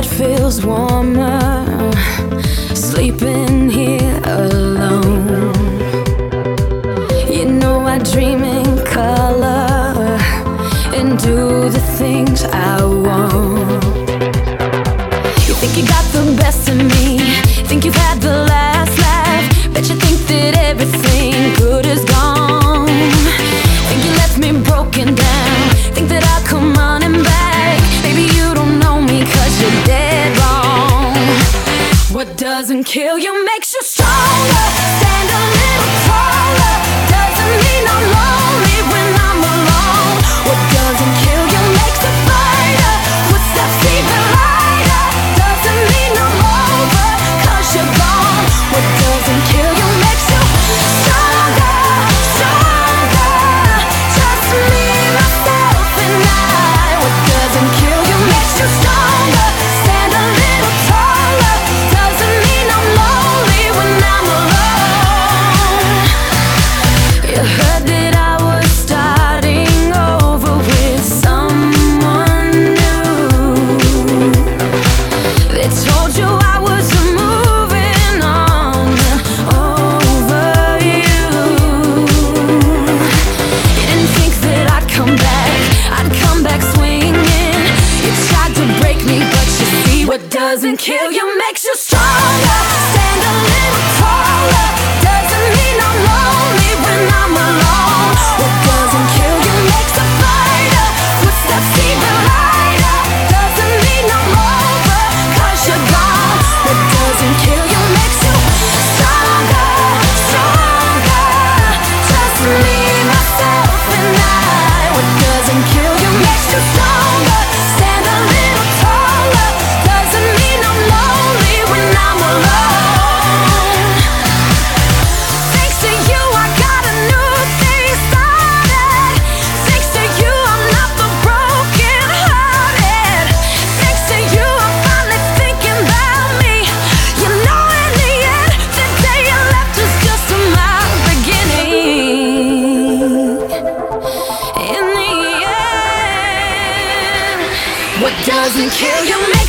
bed feels warmer, sleeping here alone. You know I dream in color and do the things I want. You think you got the best of me, think you've had the last laugh, bet you think that everything good is gone. Think you left me broken down, think that I'll come running back. Maybe you don't know me 'cause you're dead wrong. What doesn't kill you makes you stronger. Stand a little taller. Doesn't mean I'm lonely when I'm alone. What doesn't kill you makes a fighter. Footsteps even lighter. Doesn't mean I'm over 'cause you're gone. What doesn't kill you makes you stronger, stronger. Just me, myself, and I. What doesn't kill you makes you stronger. Stand a little taller. Doesn't mean I'm lonely when I'm alone. You heard that I was starting over with someone new. They told you I was moving on over you. You didn't think that I'd come back swinging. You tried to break me, but you see what doesn't kill you makes you stronger. Stand a little taller. Doesn't mean I'm lonely when I'm alone. What doesn't kill you makes a fighter. Footsteps even lighter. Doesn't mean I'm over 'cause you're gone. What doesn't kill you makes you stronger, stronger. Just me, myself, and I. What doesn't kill you makes you stronger. Stand a little taller. Doesn't mean I'm lonely when I'm alone. Thanks to you, I got a new thing started. Thanks to you, I'm not the broken hearted. Thanks to you, I'm finally thinking about me. You know, in the end, the day you left was just my beginning. In the end, what doesn't kill you